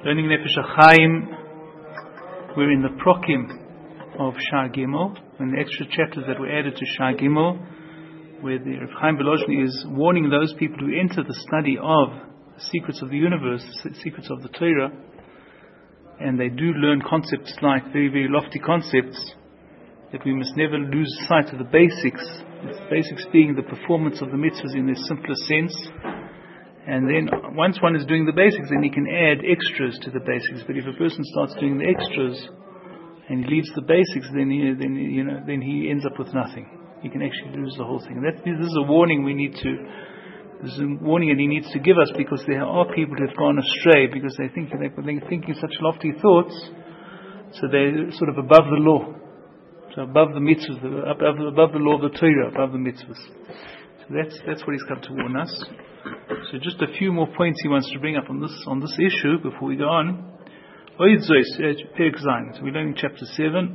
Learning Nefesh HaChaim, we're in the Prokim of Shar Gimel, and the extra chapters that were added to Shar Gimel, where the Rav Chaim Volozhin is warning those people who enter the study of the secrets of the universe, the secrets of the Torah, and they do learn concepts like very, very lofty concepts, that we must never lose sight of the basics. The basics being the performance of the mitzvahs in their simplest sense. And then once one is doing the basics, then he can add extras to the basics. But if a person starts doing the extras and he leaves the basics, then he ends up with nothing. He can actually lose the whole thing. And this is a warning this is a warning that he needs to give us, because there are people who have gone astray because they're thinking such lofty thoughts, so they're sort of above the law. So above the mitzvahs, above the law of the Torah, above the mitzvahs. So that's what he's come to warn us. So just a few more points he wants to bring up on this issue before we go on. So we're learning chapter 7.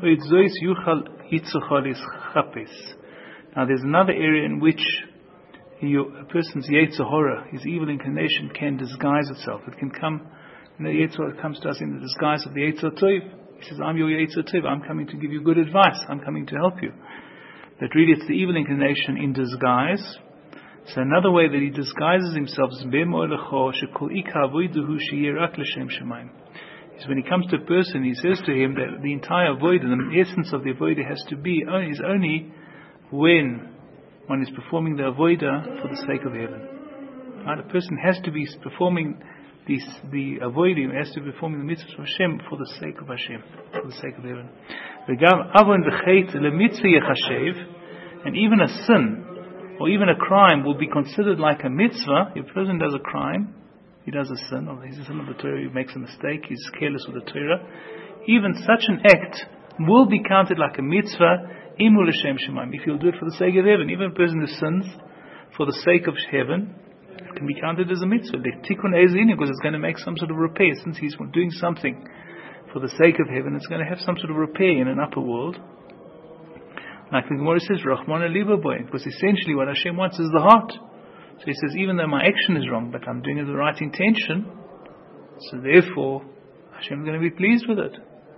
Now there's another area in which a person's Yetzer Hara, his evil inclination, can disguise itself. It can come, Yetzer Hara comes to us in the disguise of the Yetzer Tov. He says, I'm your Yetzer Tov, I'm coming to give you good advice, I'm coming to help you. But really it's the evil inclination in disguise. So another way that he disguises himself is when he comes to a person, he says to him that the entire avodah, the essence of the avodah has to be is only when one is performing the avodah for the sake of heaven. Right? A person has to be performing the avodah, has to be performing the mitzvahs of Hashem for the sake of Hashem, for the sake of heaven. And even a sin, or even a crime, will be considered like a mitzvah. If a person does a crime, he does a sin, or he's a sin of the Torah, he makes a mistake, he's careless with the Torah, even such an act will be counted like a mitzvah, imul Hashem shemaim, if he'll do it for the sake of heaven. Even a person who sins for the sake of heaven, it can be counted as a mitzvah, because it's going to make some sort of repair. Since he's doing something for the sake of heaven, it's going to have some sort of repair in an upper world. Like the Gemara says, Rachmana liba boy, because essentially what Hashem wants is the heart. So he says, even though my action is wrong, but I'm doing it with the right intention, so therefore Hashem is going to be pleased with it.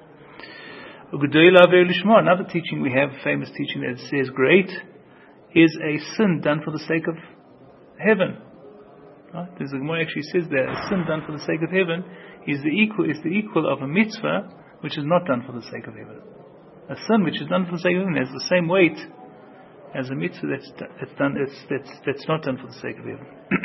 Another teaching we have, a famous teaching that says, great is a sin done for the sake of heaven. Right? The Gemara actually says that a sin done for the sake of heaven is the equal of a mitzvah which is not done for the sake of heaven. A sin which is done for the sake of heaven has the same weight as a mitzvah that's not done for the sake of heaven.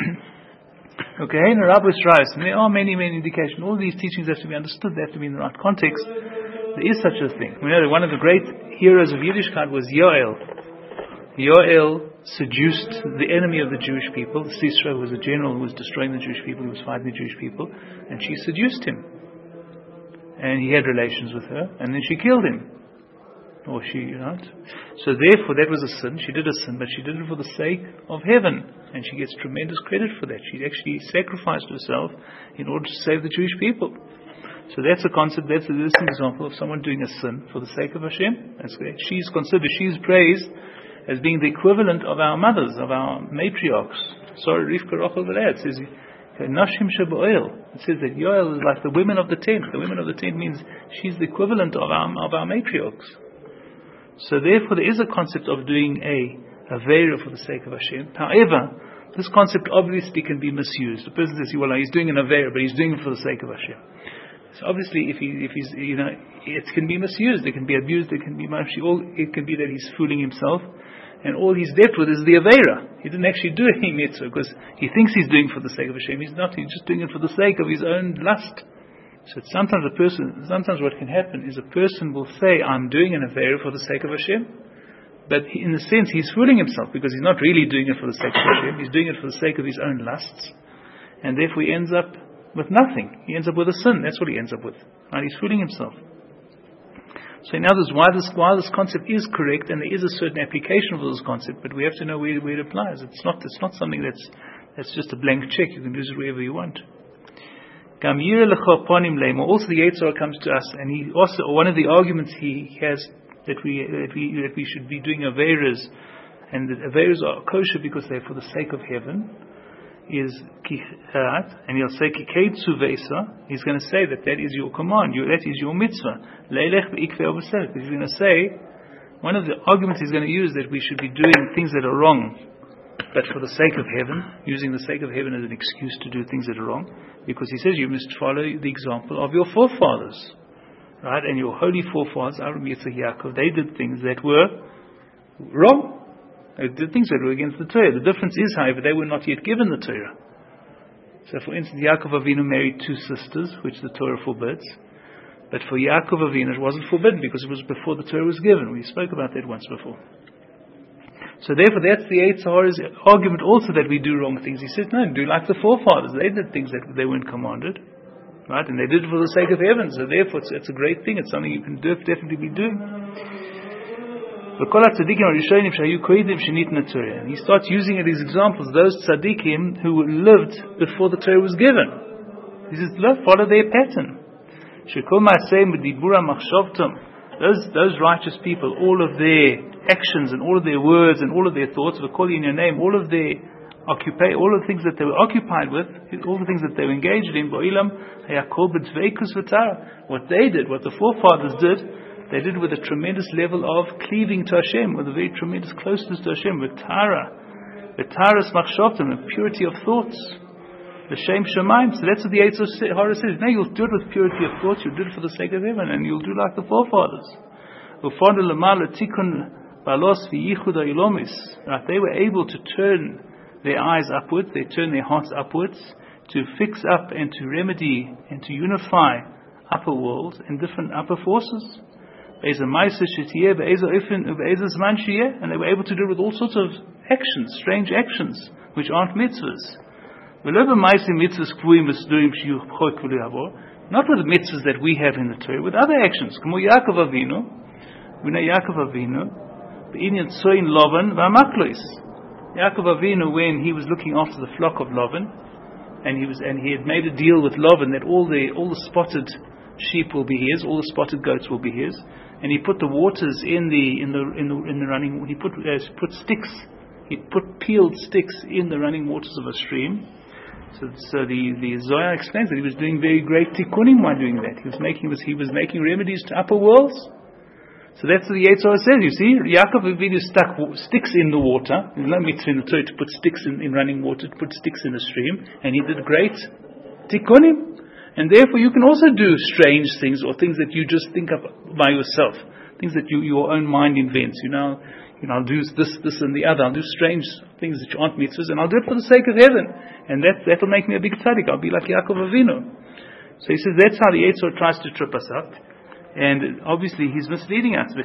Okay, and there are many indications. All these teachings have to be understood. They have to be in the right context. There is such a thing. We know that one of the great heroes of Yiddishkeit was Yoel. Yoel seduced the enemy of the Jewish people. Sisera was a general who was destroying the Jewish people, who was fighting the Jewish people, and she seduced him. And he had relations with her, and then she killed him. Or so therefore that was a sin. She did a sin, but she did it for the sake of heaven, and she gets tremendous credit for that. She actually sacrificed herself in order to save the Jewish people. So that's a concept. That's an example of someone doing a sin for the sake of Hashem. That's great. She's praised as being the equivalent of our mothers, of our matriarchs. Sorry, Rivka, Rachel, Leah. It says Nashim Sheba'el. It says that Yoel is like the women of the tent. The women of the tent means she's the equivalent of our matriarchs. So therefore there is a concept of doing a Aveira for the sake of Hashem. However, this concept obviously can be misused. The person says, well, he's doing an Aveira, but he's doing it for the sake of Hashem. So obviously if he's it can be misused, it can be abused, it can be that he's fooling himself, and all he's left with is the Aveira. He didn't actually do any mitzvah because he thinks he's doing it for the sake of Hashem. He's not, he's just doing it for the sake of his own lust. So sometimes what can happen is a person will say, I'm doing an Aveira for the sake of Hashem, but in a sense he's fooling himself, because he's not really doing it for the sake of Hashem. He's doing it for the sake of his own lusts, and therefore he ends up with nothing. He ends up with a sin. That's what he ends up with. Right? He's fooling himself. So in other words, while this concept is correct, and there is a certain application for this concept, but we have to know where it applies. It's not something that's just a blank check. You can use it wherever you want. Also the Yetzer Hara comes to us, and he also, one of the arguments he has that we should be doing Aveiras, and that Aveiras are kosher because they're for the sake of heaven, is and he'll say Kikei Tzuvesa. He's going to say that is your command, that is your mitzvah. Leilech ve'ikveh obasel. He's going to say, one of the arguments he's going to use, that we should be doing things that are wrong, but for the sake of heaven, using the sake of heaven as an excuse to do things that are wrong, because he says you must follow the example of your forefathers, right? And your holy forefathers, Avraham, Yitzchak, Yaakov, they did things that were wrong. They did things that were against the Torah. The difference is, however, they were not yet given the Torah. So, for instance, Yaakov Avinu married 2 sisters, which the Torah forbids. But for Yaakov Avinu, it wasn't forbidden because it was before the Torah was given. We spoke about that once before. So, therefore, that's the Yetzer Hara's argument also, that we do wrong things. He says, no, do like the forefathers. They did things that they weren't commanded, right? And they did it for the sake of heaven. So, therefore, it's a great thing. It's something you can definitely be doing. And he starts using it as examples, those tzaddikim who lived before the Torah was given. He says, follow their pattern. Those righteous people, all of their actions and all of their words and all of their thoughts, in your name, all of their all of the things that they were occupied with, all the things that they were engaged in, what they did, what the forefathers did, they did with a tremendous level of cleaving to Hashem, with a very tremendous closeness to Hashem, with Taras Machshavtim, and purity of thoughts, the Shem Shemaim. So that's what the Yetzer Hara says. No, you'll do it with purity of thoughts, you'll do it for the sake of heaven, and you'll do like the forefathers. Right, they were able to turn their eyes upwards, they turn their hearts upwards, to fix up and to remedy and to unify upper worlds and different upper forces. And they were able to do it with all sorts of actions, strange actions, which aren't mitzvahs. Not with the mitzvahs that we have in the Torah, with other actions. Yaakov Avinu, when he was looking after the flock of Lavan, and he had made a deal with Lavan that all the spotted sheep will be his, all the spotted goats will be his, and he put the waters in the running. He put sticks. He put peeled sticks in the running waters of a stream. So the Zohar explains that he was doing very great tikkunim while doing that. He was making remedies to upper worlds. So that's what the Yetzer Hara says. You see, Yaakov Avinu stuck sticks in the water. There's no mitzvah in the Torah to put sticks in running water, to put sticks in a stream, and he did great tikkunim. And therefore, you can also do strange things, or things that you just think of by yourself, things that your own mind invents. I'll do this, and the other. I'll do strange things that aren't mitzvahs, and I'll do it for the sake of heaven. And that'll make me a big tzaddik. I'll be like Yaakov Avinu. So he says that's how the Yetzer Hara tries to trip us up. And obviously he's misleading us.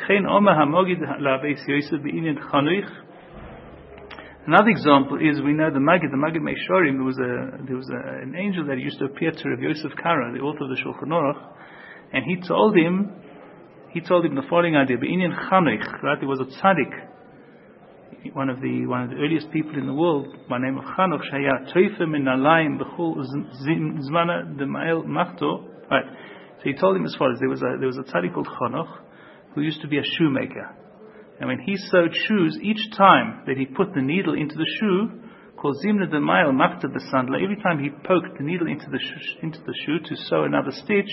Another example is, we know the Maggid Meisharim, there was an angel that used to appear to Rav Yosef Karo, the author of the Shulchan Aruch, and he told him the following idea. Be'inyan Chanoich, right? There was a tzaddik, one of the earliest people in the world, by the name of Chanoch, Shaya Toife min Alayim B'chol Zmana D'Mael Machto. Right. So he told him as follows: there was a tzaddik called Chanoch who used to be a shoemaker. And when he sewed shoes, each time that he put the needle into the shoe, called Zimna D'Mael Machta B'Sandla, every time he poked the needle into the shoe to sew another stitch,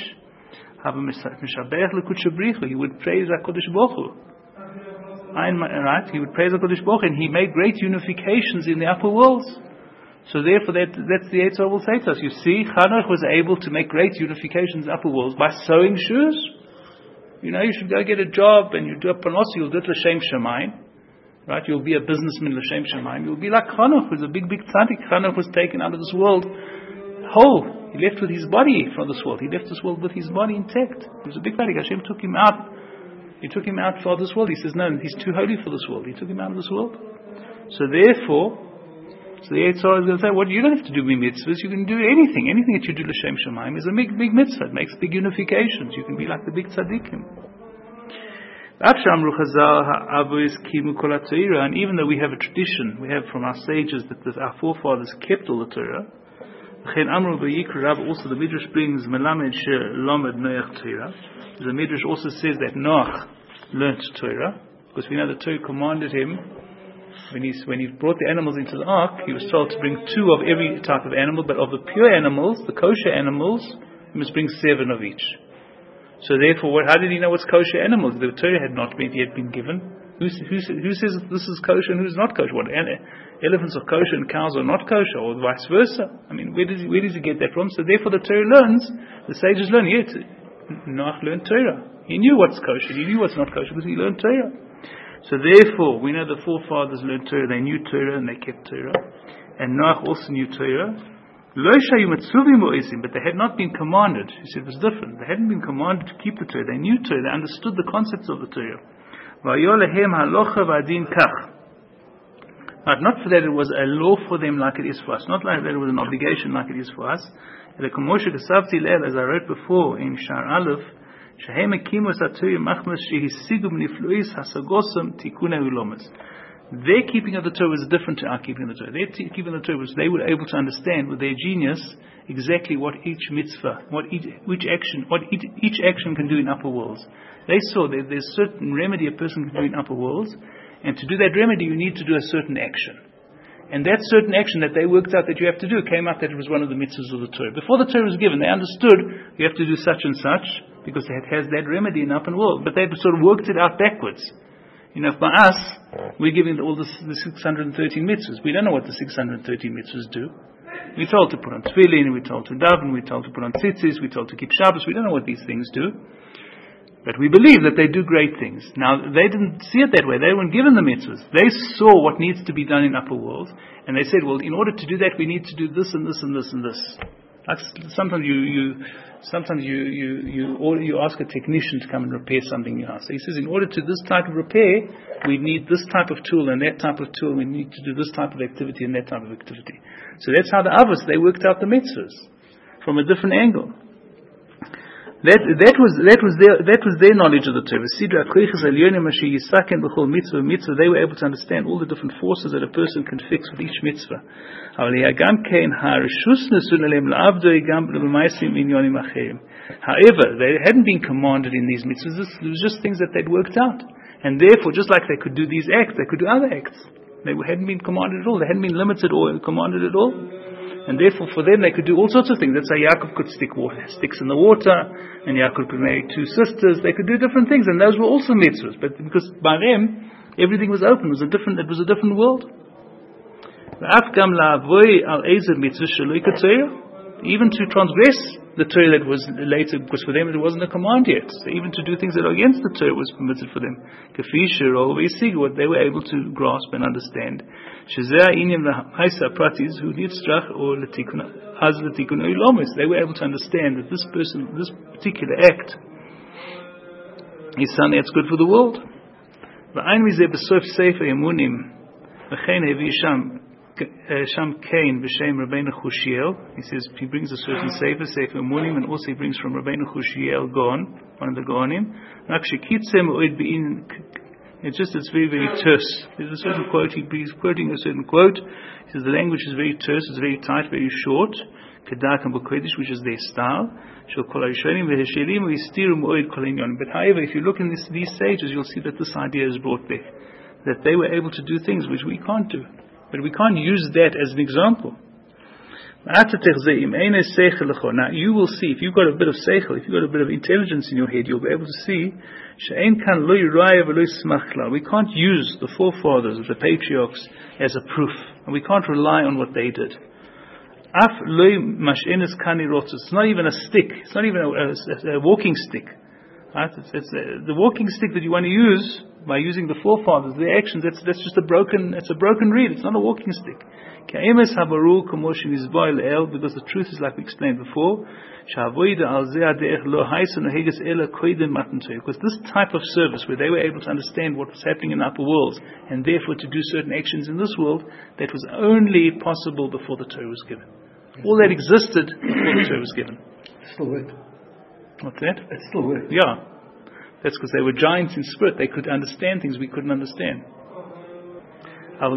he would praise HaKadosh Baruch Hu. Right? He would praise HaKadosh Baruch Hu, and he made great unifications in the upper worlds. So therefore, that's the Yetzer Hara will say to us. You see, Chanoch was able to make great unifications in the upper worlds by sewing shoes. You should go get a job, and you do a panos, you'll do it l'shem shamayim. Right? You'll be a businessman l'shem shamayim. You'll be like Chanoch, who's a big tzaddik. Chanoch was taken out of this world whole. He left with his body from this world. He left this world with his body intact. He was a big tzaddik. Hashem took him out. He took him out for this world. He says, no, he's too holy for this world. He took him out of this world. So therefore, the Yetzer Hara is going to say, well, you don't have to do mitzvahs. You can do anything. Anything that you do l'shem shamayim is a big mitzvah. It makes big unifications. You can be like the big tzaddikim. And even though we have a tradition, we have from our sages that our forefathers kept all the Torah, also the Midrash brings Melamed Shelomed Noach Torah. The Midrash also says that Noach learnt Torah, because we know the Torah commanded him when he brought the animals into the ark, he was told to bring 2 of every type of animal, but of the pure animals, the kosher animals, he must bring 7 of each. So therefore, how did he know what's kosher animals? The Torah had not yet been given. Who says this is kosher and who's not kosher? What, elephants are kosher and cows are not kosher, or vice versa? I mean, where does he get that from? So therefore the Torah learns, the sages learn, yet Noach learned Torah. He knew what's kosher, he knew what's not kosher, because he learned Torah. So therefore, we know the forefathers learned Torah, they knew Torah and they kept Torah. And Noach also knew Torah. But they had not been commanded. He said it was different. They hadn't been commanded to keep the Torah. They knew Torah. They understood the concepts of the Torah. But not for that it was a law for them like it is for us. Not like that it was an obligation like it is for us. As I wrote before in Shar Aleph, their keeping of the Torah was different to our keeping of the Torah. Their keeping of the Torah was they were able to understand with their genius exactly what each mitzvah, each action can do in upper worlds. They saw that there's certain remedy a person can do in upper worlds, and to do that remedy you need to do a certain action. And that certain action that they worked out that you have to do came out that it was one of the mitzvahs of the Torah. Before the Torah was given, they understood you have to do such and such because it has that remedy in upper world. But they sort of worked it out backwards. You know, by us, we're giving all the 613 mitzvahs. We don't know what the 613 mitzvahs do. We're told to put on tefillin, we're told to daven, we're told to put on tzitzis, we're told to keep Shabbos. We don't know what these things do. But we believe that they do great things. Now, they didn't see it that way. They weren't given the mitzvahs. They saw what needs to be done in upper world, and they said, well, in order to do that, we need to do this and this and this and this. Sometimes you ask a technician to come and repair something in your house. So he says, in order to this type of repair, we need this type of tool and that type of tool. We need to do this type of activity and that type of activity. So that's how the Avos, they worked out the mitzvahs from a different angle. That was their knowledge of the Torah. They were able to understand all the different forces that a person can fix with each mitzvah. However, they hadn't been commanded in these mitzvahs. It was just things that they'd worked out. And therefore, just like they could do these acts, they could do other acts. They hadn't been commanded at all. They hadn't been limited or commanded at all. And therefore, for them, they could do all sorts of things. Let's say Yaakov could stick sticks in the water, and Yaakov could marry 2 sisters. They could do different things, and those were also mitzvahs. But because by them, everything was open. It was a different world. Even to transgress the Torah that was later, because for them it wasn't a command yet. So even to do things that are against the Torah was permitted for them. What they were able to grasp and understand. They were able to understand that this particular act is something that's good for the world. Sham Kain b'shem Rabbeinu Chushiel. He says he brings a certain Sefer Emunim, and also he brings from Rabbeinu Chushiel Gaon, one of the Gaonim. It's very, very terse. There's a certain quote, he's quoting a certain quote. He says the language is very terse, it's very tight, very short. Kedak and Bukedish, which is their style. But however, if you look in these sages, you'll see that this idea is brought back. That they were able to do things which we can't do. But we can't use that as an example. Now you will see, if you've got a bit of seichel, if you've got a bit of intelligence in your head, you'll be able to see we can't use the forefathers, the patriarchs, as a proof. And we can't rely on what they did. It's not even a stick. It's not even a walking stick. Right? It's the walking stick that you want to use by using the forefathers, their actions. That's just a broken reed. It's not a walking stick. Because the truth is, like we explained before, because this type of service, where they were able to understand what was happening in the upper worlds, and therefore to do certain actions in this world, that was only possible before the Torah was given. All that existed before the Torah was given. It still worked. What's that? It still worked. Yeah. That's because they were giants in spirit. They could understand things we couldn't understand. But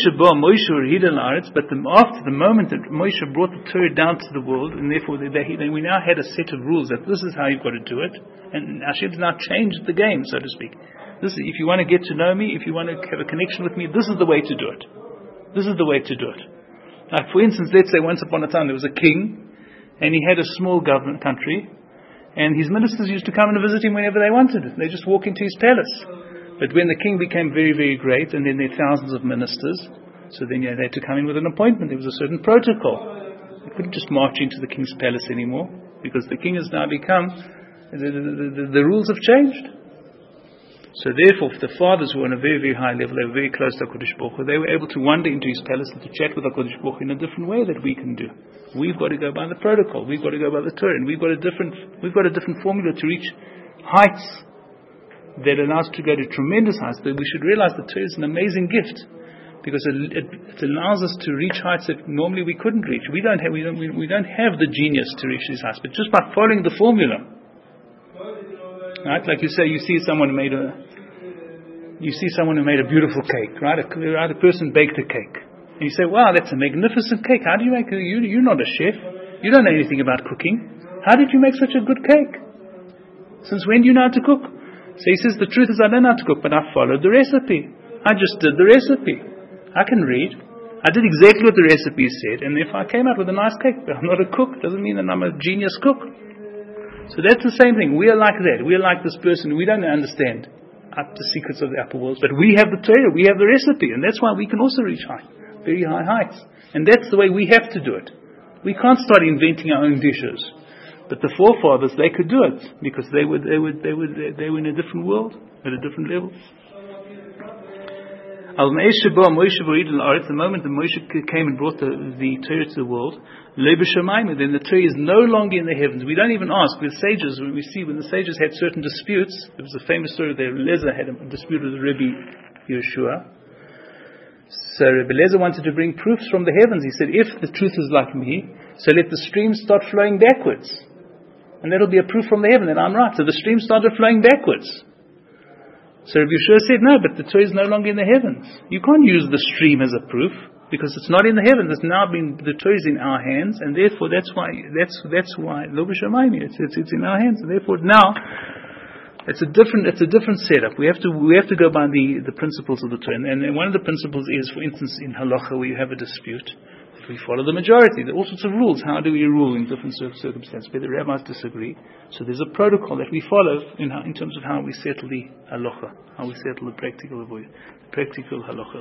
after the moment that Moshe brought the Torah down to the world, and therefore we now had a set of rules that this is how you've got to do it, and Hashem now changed the game, so to speak. This is, if you want to get to know me, if you want to have a connection with me, this is the way to do it. This is the way to do it. Like for instance, let's say once upon a time there was a king, and he had a small government country, and his ministers used to come and visit him whenever they wanted. They just walk into his palace. But when the king became very, very great, and then there are thousands of ministers, so then they had to come in with an appointment. There was a certain protocol. They couldn't just march into the king's palace anymore, because the king has now become, the rules have changed. So therefore, the fathers who were on a very, very high level, they were very close to HaKadosh Baruch Hu, they were able to wander into his palace and to chat with HaKadosh Baruch Hu in a different way that we can do. We've got to go by the protocol, we've got to go by the Torah, and we've got a different formula to reach heights that allows us to go to tremendous heights. But we should realize that Torah is an amazing gift, because it allows us to reach heights that normally we couldn't reach. We don't have the genius to reach these heights, but just by following the formula, right? Like you say, you see someone who made a beautiful cake, right? A person baked a cake, and you say, "Wow, that's a magnificent cake. How do you make it? You're not a chef. You don't know anything about cooking. How did you make such a good cake? Since when do you know how to cook?" So he says, the truth is I don't know how to cook, but I followed the recipe. I just did the recipe. I can read. I did exactly what the recipe said, and if I came out with a nice cake, but I'm not a cook, doesn't mean that I'm a genius cook. So that's the same thing. We are like that. We are like this person. We don't understand the secrets of the upper worlds, but we have the Torah, we have the recipe, and that's why we can also reach very high heights. And that's the way we have to do it. We can't start inventing our own dishes. But the forefathers, they could do it, because they were in a different world, at a different level. The moment that Moshe came and brought the Torah to the world, then the Torah is no longer in the heavens. We don't even ask. With sages, when the sages had certain disputes, there was a famous story that Eliezer had a dispute with Rabbi Yeshua. So Rabbi Eliezer wanted to bring proofs from the heavens. He said, if the truth is like me, so let the streams start flowing backwards. And that'll be a proof from the heaven that I'm right. So the stream started flowing backwards. So Rabbi Yeshua said, no, but the Torah is no longer in the heavens. You can't use the stream as a proof, because it's not in the heavens. It's now the Torah is in our hands, and therefore that's why Lo b'shamayim, it's in our hands, and therefore now it's a different setup. We have to go by the principles of the Torah, and one of the principles is, for instance, in halacha, where you have a dispute, we follow the majority. There are all sorts of rules. How do we rule in different circumstances where the rabbis disagree? So there's a protocol that we follow in terms of how we settle the halacha, how we settle the practical halacha.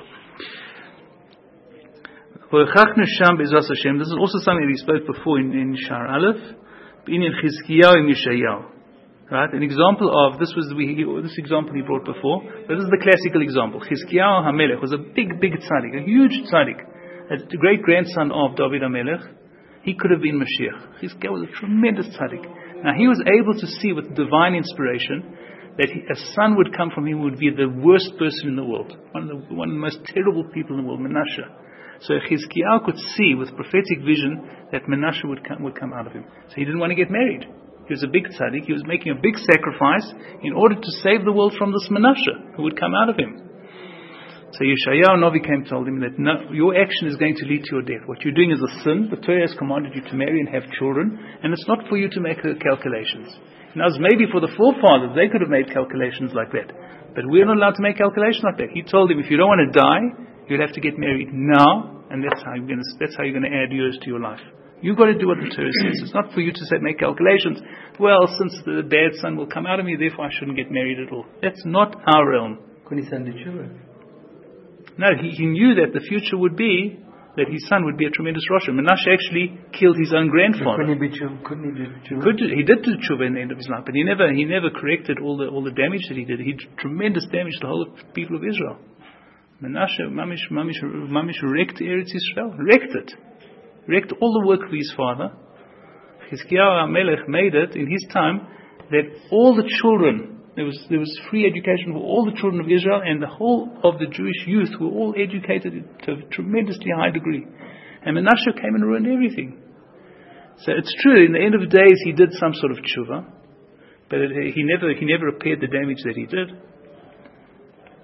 This is also something we spoke before in Shar Aleph, in Chizkiyahu and Yeshayahu. Right? An example of this example he brought before, but this is the classical example. Chizkiyahu HaMelech was a big tzaddik, a huge tzaddik. The great-grandson of David HaMelech, he could have been Mashiach. Chizkiyahu was a tremendous tzaddik. Now he was able to see with divine inspiration that a son would come from him who would be the worst person in the world, one of the most terrible people in the world, Menashe. So Chizkiyahu could see with prophetic vision that Menashe would come out of him. So he didn't want to get married. He was a big tzaddik. He was making a big sacrifice in order to save the world from this Menashe who would come out of him. So Yeshayahu Novi came and told him that no, your action is going to lead to your death. What you're doing is a sin. The Torah has commanded you to marry and have children, and it's not for you to make calculations. Now, maybe for the forefathers, they could have made calculations like that, but we're not allowed to make calculations like that. He told him, if you don't want to die, you'll have to get married now, and that's how you're going to add years to your life. You've got to do what the Torah says. It's not for you to make calculations. Well, since the bad son will come out of me, therefore I shouldn't get married at all. That's not our realm. Couldn't he send the children? No, he knew that the future would be that his son would be a tremendous Rasha. Menashe actually killed his own grandfather. Couldn't he do tshuva? He did do tshuva in the end of his life, but he never corrected all the damage that he did. He did tremendous damage to the whole people of Israel. Menashe mamish wrecked Eretz Yisrael, wrecked all the work of his father. Chizkiyahu HaMelech made it in his time that all the children, there was free education for all the children of Israel, and the whole of the Jewish youth were all educated to a tremendously high degree. And Menashe came and ruined everything. So it's true, in the end of the days he did some sort of tshuva, but he never repaired the damage that he did.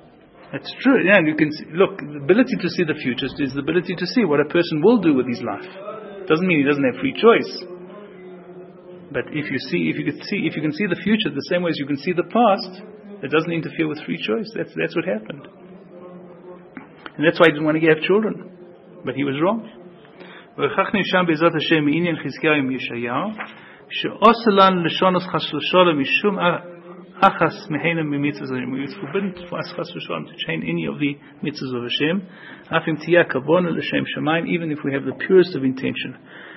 That's true. Yeah, and you can see, look, the ability to see the future is the ability to see what a person will do with his life. Doesn't mean he doesn't have free choice. But if you can see the future the same way as you can see the past, it doesn't interfere with free choice. That's what happened. And that's why he didn't want to have children. But he was wrong. It's forbidden for us to change any of the mitzvahs of Hashem, even if we have the purest of intention.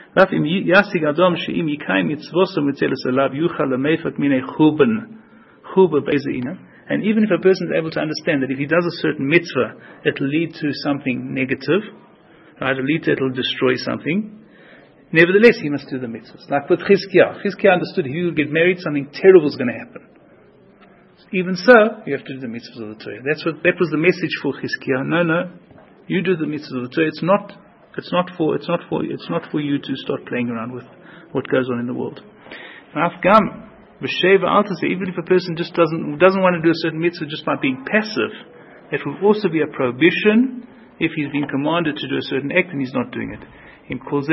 And even if a person is able to understand that if he does a certain mitzvah, it will lead to something negative, right? It will destroy something. Nevertheless, he must do the mitzvahs. Like with Chizkiah. Chizkiah understood if he would get married, something terrible is going to happen. Even so, you have to do the mitzvahs of the Torah. That was the message for Chizkiah. No, you do the mitzvahs of the Torah. It's not for you to start playing around with what goes on in the world. Even if a person just doesn't want to do a certain mitzvah just by being passive, it will also be a prohibition if he's been commanded to do a certain act and he's not doing it. These are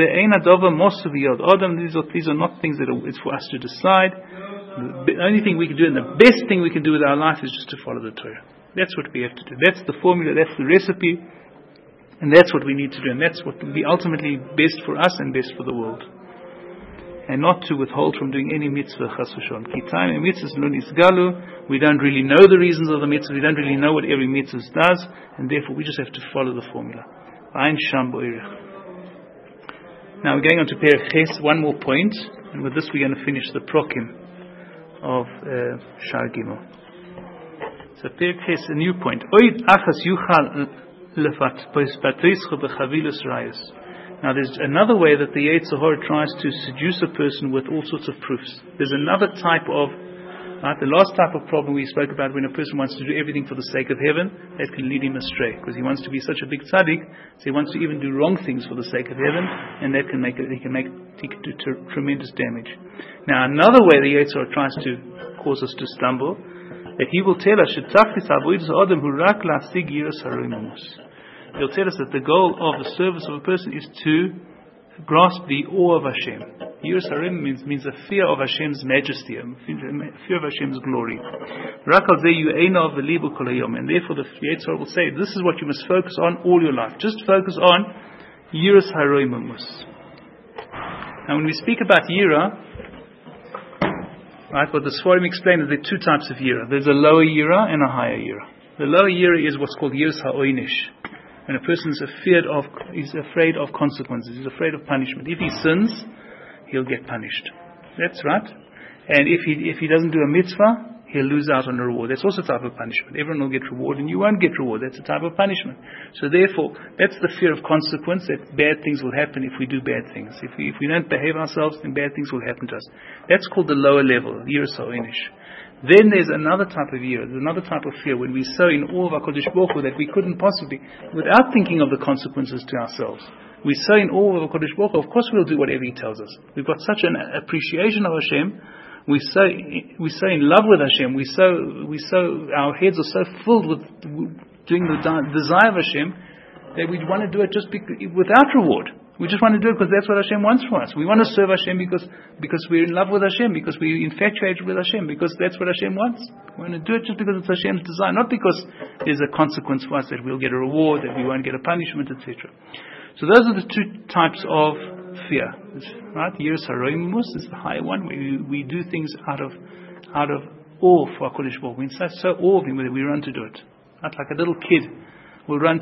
not things that it's for us to decide. The only thing we can do and the best thing we can do with our life is just to follow the Torah. That's what we have to do. That's the formula, that's the recipe, and that's what we need to do, and that's what will be ultimately best for us and best for the world. And not to withhold from doing any mitzvah, chas v'shalom. We don't really know the reasons of the mitzvah, we don't really know what every mitzvah does, and therefore we just have to follow the formula. Now we're going on to Perek Ches, one more point, and with this we're going to finish the prokim of Shar Gimel. So Perek Ches, a new point. Now there's another way that the Yetzer Hara tries to seduce a person with all sorts of proofs. There's another type of, the last type of problem we spoke about, when a person wants to do everything for the sake of heaven, that can lead him astray, because he wants to be such a big tzaddik, so he wants to even do wrong things for the sake of heaven, and that can do tremendous damage. Now another way the Yetzer Hara tries to cause us to stumble, that he will tell us, he'll tell us that the goal of the service of a person is to grasp the awe of Hashem. Yiras Harim means a fear of Hashem's majesty, a fear of Hashem's glory. And therefore the Yetzer Hara will say, this is what you must focus on all your life. Just focus on Yiras Harim. Now when we speak about Yira, right, what the Sforim explain is there are two types of Yira. There's a lower Yira and a higher Yira. The lower Yira is what's called Yiras HaOinish. When a person is afraid of consequences, he's afraid of punishment. If he sins, he'll get punished. That's right. And if he doesn't do a mitzvah, he'll lose out on a reward. That's also a type of punishment. Everyone will get reward and you won't get reward. That's a type of punishment. So therefore, that's the fear of consequence, that bad things will happen if we do bad things. If we don't behave ourselves, then bad things will happen to us. That's called the lower level, Yiras HaOinish. Then there's another type of year, there's another type of fear when we so in awe of HaKadosh Baruch Hu that we couldn't possibly, without thinking of the consequences to ourselves, we so in awe of HaKadosh Baruch Hu, of course we'll do whatever He tells us. We've got such an appreciation of Hashem, we so in love with Hashem, our heads are so filled with doing the desire of Hashem that we want to do it just without reward. We just want to do it because that's what Hashem wants from us. We want to serve Hashem because we're in love with Hashem, because we're infatuated with Hashem, because that's what Hashem wants. We want to do it just because it's Hashem's desire, not because there's a consequence for us that we'll get a reward, that we won't get a punishment, etc. So those are the two types of fear. Right? Yiras HaRoimus is the higher one, where we do things out of awe for HaKadosh Baruch Hu. We're so awe of Him that we run to do it. Right? Like a little kid will run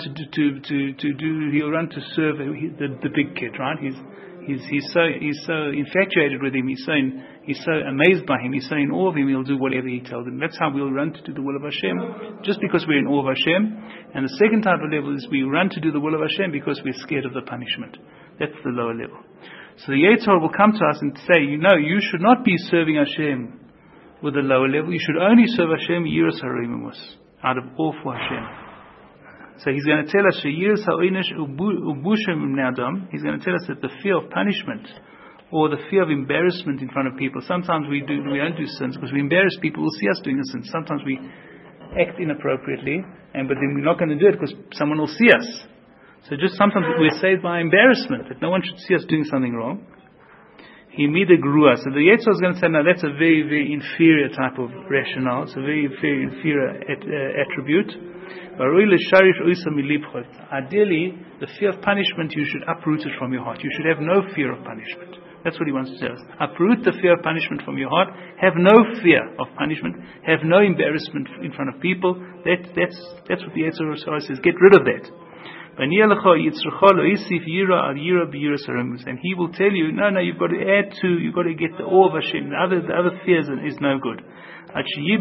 he'll run to serve the big kid, right? He's so infatuated with him, he's so amazed by him, he's so in awe of him, he'll do whatever he tells him. That's how we'll run to do the will of Hashem, just because we're in awe of Hashem. And the second type of level is we run to do the will of Hashem because we're scared of the punishment. That's the lower level. So the Yetzer Hara will come to us and say, you should not be serving Hashem with the lower level, you should only serve Hashem Yiras HaRoimus, out of awe for Hashem. So he's going to tell us, he's going to tell us that the fear of punishment or the fear of embarrassment in front of people, sometimes we don't do sins because we embarrass people who see us doing a sin. Sometimes we act inappropriately, but then we're not going to do it because someone will see us. So just sometimes we're saved by embarrassment, that no one should see us doing something wrong. He made a grua. So the Yetzer Hara is going to say, no, that's a very, very inferior type of rationale. It's a very, very inferior attribute. Ideally, the fear of punishment, you should uproot it from your heart. You should have no fear of punishment. That's what he wants to tell us. Uproot the fear of punishment from your heart. Have no fear of punishment. Have no embarrassment in front of people. That's what the Yetzer Hara says. Get rid of that. And he will tell you, no, you've got to add to, you've got to get the awe of Hashem. The other fears is no good. Until he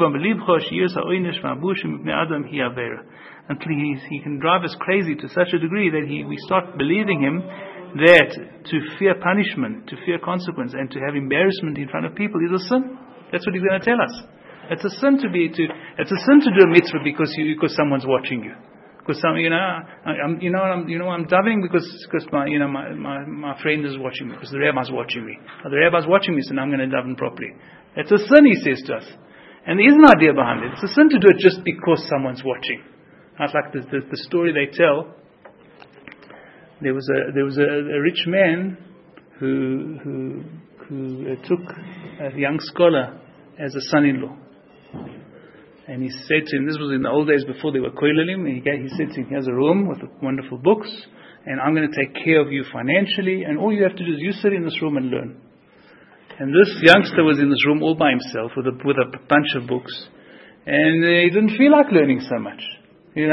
can drive us crazy to such a degree that we start believing him that to fear punishment, to fear consequence, and to have embarrassment in front of people is a sin. That's what he's going to tell us. It's a sin to do a mitzvah because someone's watching you. Because I'm davening because my friend is watching me, because the rabbi's watching me. The rabbi's watching me, so now I'm going to daven properly. It's a sin, he says to us. And there is an idea behind it. It's a sin to do it just because someone's watching. It's like the story they tell. There was a rich man who took a young scholar as a son-in-law. And he said to him, this was in the old days before they were koilelim, he said to him, here's a room with wonderful books, and I'm going to take care of you financially, and all you have to do is you sit in this room and learn. And this youngster was in this room all by himself with a bunch of books, and he didn't feel like learning so much. It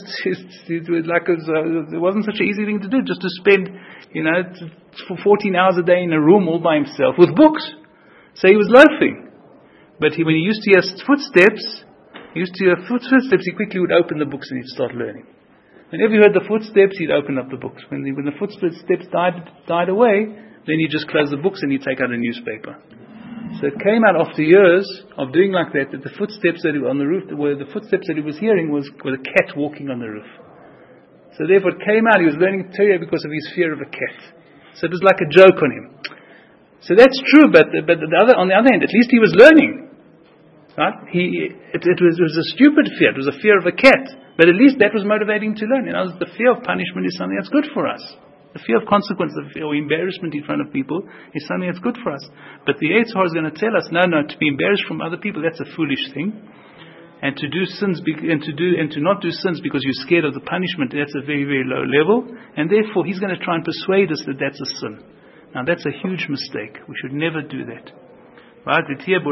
wasn't such an easy thing to do, just to spend, for 14 hours a day in a room all by himself with books. So he was loafing. But when he used to hear footsteps, he quickly would open the books and he'd start learning. Whenever he heard the footsteps, he'd open up the books. When the footsteps died away, then he'd just close the books and he'd take out a newspaper. So it came out after years of doing like that the footsteps that on the roof, the footsteps that he was hearing was a cat walking on the roof. So therefore it came out, he was learning Torah because of his fear of a cat. So it was like a joke on him. So that's true, but on the other hand, at least he was learning. Right? It was a stupid fear. It was a fear of a cat. But at least that was motivating to learn. The fear of punishment is something that's good for us. The fear of consequence or embarrassment in front of people is something that's good for us. But the Yetzer Hara is going to tell us, no, to be embarrassed from other people, that's a foolish thing. And to do sins and to not do sins because you're scared of the punishment, that's a very, very low level. And therefore, he's going to try and persuade us that that's a sin. Now that's a huge mistake. We should never do that. Right?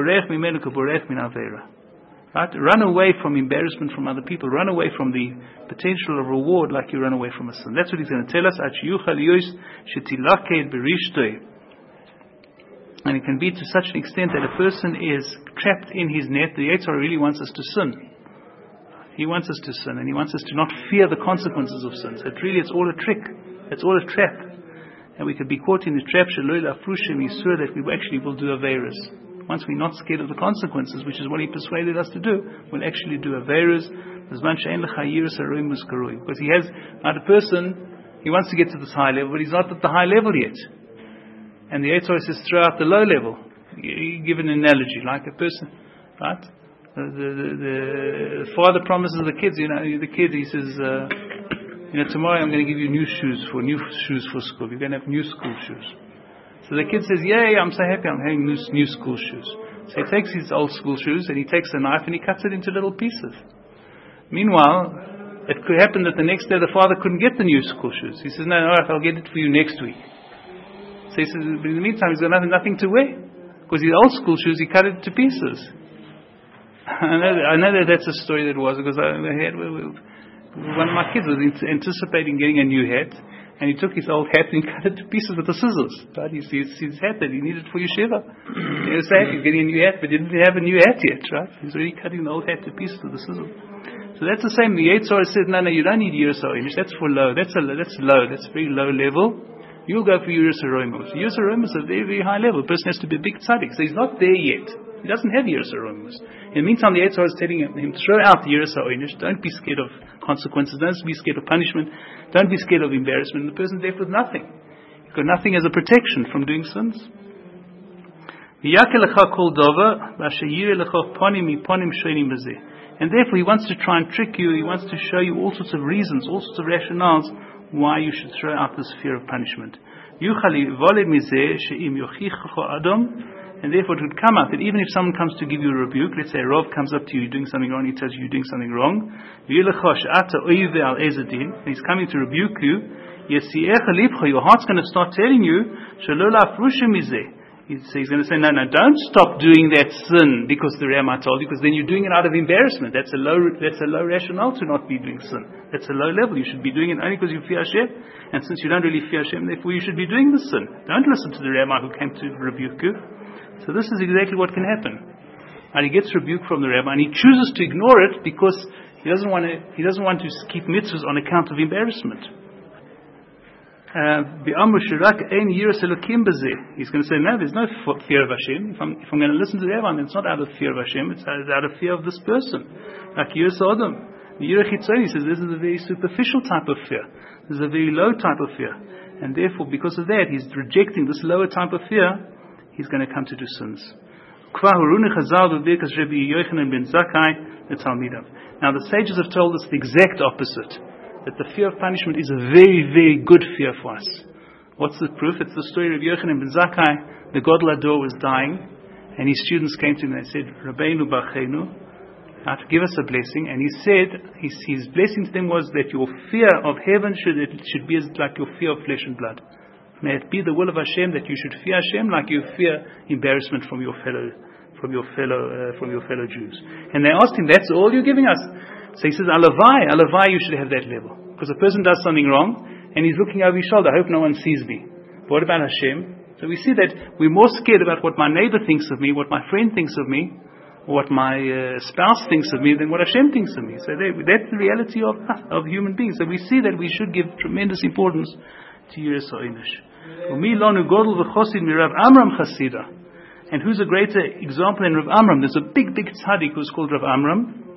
Right? Run away from embarrassment from other people. Run away from the potential of reward like you run away from a sin. That's what he's going to tell us. And it can be to such an extent that a person is trapped in his net. The Yetzer Hara really wants us to sin. He wants us to sin, and he wants us to not fear the consequences of sin. So it's all a trick. It's all a trap. And we could be caught in the trap, that we actually will do averas. Once we're not scared of the consequences, which is what he persuaded us to do, we'll actually do averas. Because he has, a person, he wants to get to this high level, but he's not at the high level yet. And the Yetzer Hara says, throw out the low level. You give an analogy, like a person, right? The father promises the kids, the kid, he says, tomorrow I'm going to give you new shoes for school. You're going to have new school shoes. So the kid says, yay, I'm so happy I'm having new school shoes. So he takes his old school shoes and he takes a knife and he cuts it into little pieces. Meanwhile, it could happen that the next day the father couldn't get the new school shoes. He says, no, all right, I'll get it for you next week. So he says, but in the meantime he's got nothing to wear. Because his old school shoes, he cut it to pieces. I know that's a story that was, because one of my kids was anticipating getting a new hat, and he took his old hat and cut it to pieces with the scissors. Right? His hat that he needed for yeshiva. He was happy, he's getting a new hat, but he didn't have a new hat yet. Right? He's already cutting the old hat to pieces with the scissors. So that's the same. The Yetzer Hara said, no, you don't need Yiras HaOnish. That's for low. That's low. That's very low level. You'll go for Yiras HaRoimos. Yiras HaRoimos is a very, very high level. A person has to be a big tzaddik. So he's not there yet. He doesn't have Yiras HaRoimos. In the meantime, the Yetzer Hara is telling him, throw out the Yiras HaOnish. Don't be scared of consequences. Don't be scared of punishment. Don't be scared of embarrassment. And the person's left with nothing. He's got nothing as a protection from doing sins. And therefore he wants to try and trick you, he wants to show you all sorts of reasons, all sorts of rationales why you should throw out this fear of punishment. And therefore it would come out that even if someone comes to give you a rebuke, let's say a Rav comes up to you, you're doing something wrong, he tells you you're doing something wrong, and he's coming to rebuke you, your heart's going to start telling you, so he's going to say, no, don't stop doing that sin because the Rama told you, because then you're doing it out of embarrassment. That's a low rationale to not be doing sin. That's a low level. You should be doing it only because you fear Hashem. And since you don't really fear Hashem, therefore you should be doing the sin. Don't listen to the Rama who came to rebuke you. So this is exactly what can happen. And he gets rebuked from the Rama, and he chooses to ignore it because he doesn't want to keep mitzvahs on account of embarrassment. He's going to say, no, there's no fear of Hashem. If I'm going to listen to the Rama, then it's not out of fear of Hashem, it's out of fear of this person. Like Yiras Adam. Yirah Chitzoni says this is a very superficial type of fear. This is a very low type of fear. And therefore, because of that, he's rejecting this lower type of fear, he's going to come to do sins. Now the sages have told us the exact opposite. That the fear of punishment is a very, very good fear for us. What's the proof? It's the story of Yochanan ben Zakkai. The Gadol Hador was dying, and his students came to him and they said, Rabbeinu Bachenu, give us a blessing. And he said, his blessing to them was that your fear of heaven should be like your fear of flesh and blood. May it be the will of Hashem that you should fear Hashem like you fear embarrassment from your fellow Jews. And they asked him, that's all you're giving us? So he says, Alavai, you should have that level. Because a person does something wrong, and he's looking over his shoulder, I hope no one sees me. But what about Hashem? So we see that we're more scared about what my neighbor thinks of me, what my friend thinks of me, or what my spouse thinks of me, than what Hashem thinks of me. So that's the reality of human beings. So we see that we should give tremendous importance to Yiras HaOnesh. And who's a greater example than Rav Amram? There's a big tzaddik who's called Rav Amram.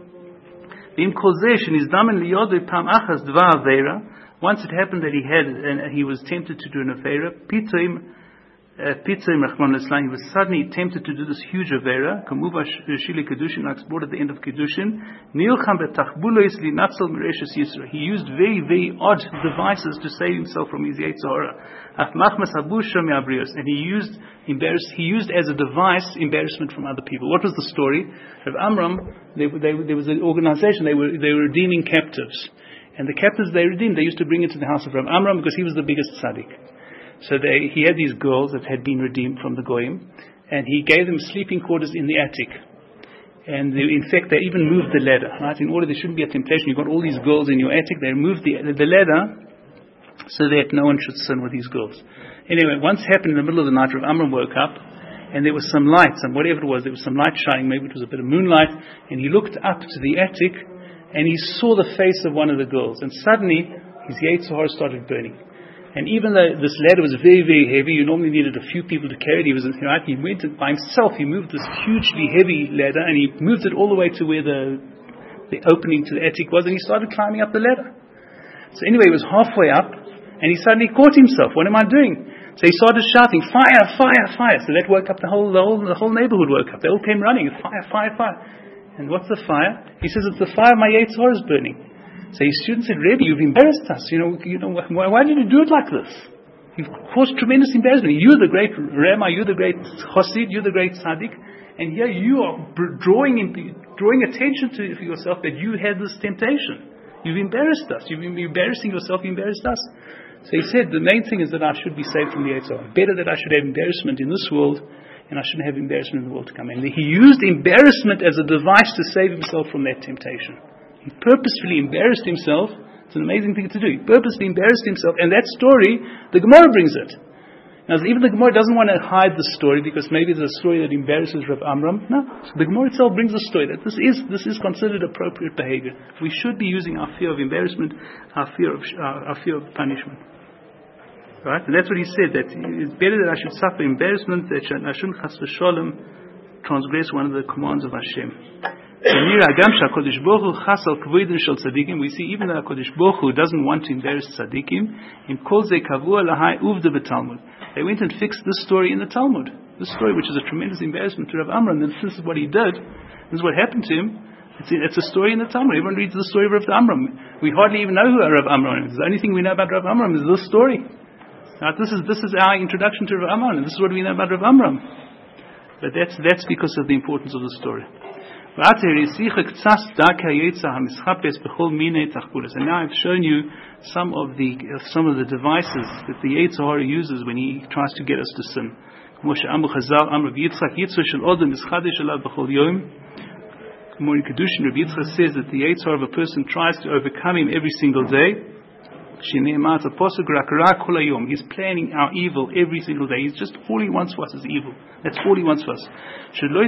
Once it happened that he was tempted to do an avera. He was suddenly tempted to do this huge avera. Like it's brought at the end of Kedushin. He used very, very odd devices to save himself from his Yetzer Hara. And he used as a device embarrassment from other people. What was the story? Of Amram, there was an organization, they were redeeming captives. And the captives they redeemed, they used to bring it to the house of Rav Amram because he was the biggest tzaddik. So he had these girls that had been redeemed from the Goyim, and he gave them sleeping quarters in the attic. And in fact, they even moved the ladder, right? In order there shouldn't be a temptation. You've got all these girls in your attic, they removed the ladder so that no one should sin with these girls. Anyway, once happened in the middle of the night, Rav Amram woke up, and there was some light, whatever it was, there was some light shining, maybe it was a bit of moonlight, and he looked up to the attic, and he saw the face of one of the girls, and suddenly his Yetzer Hara started burning. And even though this ladder was very, very heavy, you normally needed a few people to carry it. He went by himself. He moved this hugely heavy ladder, and he moved it all the way to where the opening to the attic was, and he started climbing up the ladder. So anyway, he was halfway up, and he suddenly caught himself. What am I doing? So he started shouting, "Fire, fire, fire!" So that woke up the whole neighborhood woke up. They all came running, "Fire, fire, fire!" And what's the fire? He says, "It's the fire. My Yetzer Hara is burning." So his student said, "Rebbe, you've embarrassed us. Why did you do it like this? You've caused tremendous embarrassment. You're the great Rama, you're the great Chassid, you're the great Tzaddik, and here you are drawing attention to yourself that you had this temptation. You've embarrassed us. You've been embarrassing yourself. You embarrassed us." So he said, the main thing is that I should be saved from the Yetzer Hara. Better that I should have embarrassment in this world, and I shouldn't have embarrassment in the world to come. And he used embarrassment as a device to save himself from that temptation. He purposefully embarrassed himself. It's an amazing thing to do. He purposely embarrassed himself, and that story, the Gemara brings it. Now, even the Gemara doesn't want to hide the story because maybe it's a story that embarrasses Rav Amram. No, so the Gemara itself brings the story that this is considered appropriate behavior. We should be using our fear of embarrassment, our fear of punishment. Right? And that's what he said, that it's better that I should suffer embarrassment, that I shouldn't chas v'sholem transgress one of the commands of Hashem. We see even that HaKadosh Baruch Hu doesn't want to embarrass tzaddikim. They went and fixed this story in the Talmud. This story, which is a tremendous embarrassment to Rav Amram, and this is what he did. This is what happened to him. It's a story in the Talmud. Everyone reads the story of Rav Amram. We hardly even know who Rav Amram is. The only thing we know about Rav Amram is this story. Now, this is our introduction to Rav Amram, and this is what we know about Rav Amram. But that's because of the importance of the story. And now I've shown you some of the devices that the Yetzer Hara uses when he tries to get us to sin. More in Kedushin, Rabbi Yitzchak says that the Yetzer Hara of a person tries to overcome him every single day. He's planning our evil every single day. He's just all he wants for us is evil. That's all he wants for us. He's never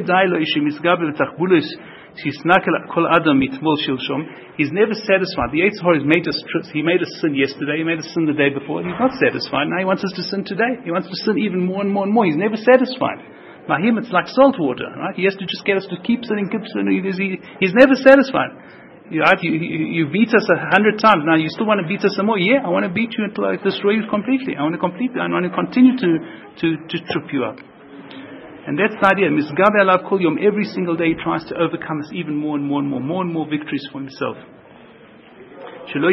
satisfied. The Yetzer Hara made us sin yesterday, he made us sin the day before. He's not satisfied. Now he wants us to sin today. He wants to sin even more and more and more. He's never satisfied. By him it's like salt water, right? He has to just get us to keep sinning. He's never satisfied. You beat us 100 times. Now you still want to beat us some more? Yeah, I want to beat you until I destroy you completely. I want to continue to trip you up. And that's the idea. Misgabe alav kol yom. Every single day he tries to overcome us even more and more and more victories for himself. It's not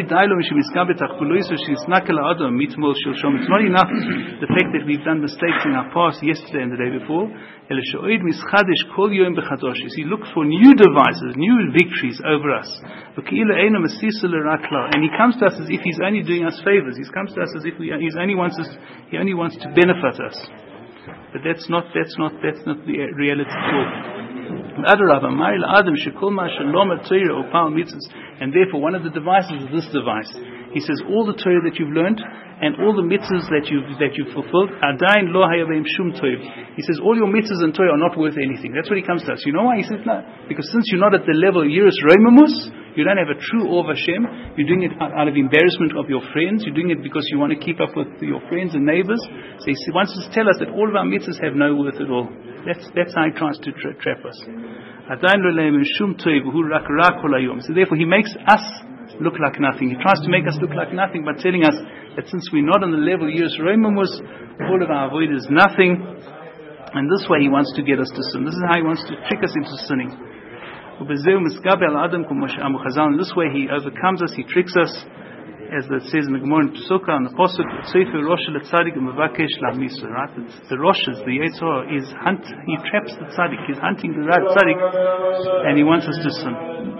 enough the fact that we've done mistakes in our past, yesterday and the day before. He looks for new devices, new victories over us. And he comes to us as if he's only doing us favors. He comes to us as if he only wants to benefit us. But that's not the reality at all. And therefore one of the devices is this device. He says all the Torah that you've learned and all the mitzvahs that you've fulfilled, he says all your mitzvahs and Torah are not worth anything. That's what he comes to us. You know why? He says no. Because since you're not at the level of Yiras Romamus, you don't have a true awe of Hashem. You're doing it out of embarrassment of your friends. You're doing it because you want to keep up with your friends and neighbors. So he wants to tell us that all of our mitzvahs have no worth at all. That's how he tries to trap us. So therefore he makes us look like nothing. He tries to make us look like nothing by telling us that since we're not on the level of Yiras Romamus, all of our avoid is nothing. And this way he wants to get us to sin. This is how he wants to trick us into sinning. In this way he overcomes us, he tricks us, as it says in the Gemara in Pesukah, on the Pasuk, right? The Roshes, the Yetzer Hara, he traps the tzaddik, he's hunting the right tzaddik, and he wants us to sin.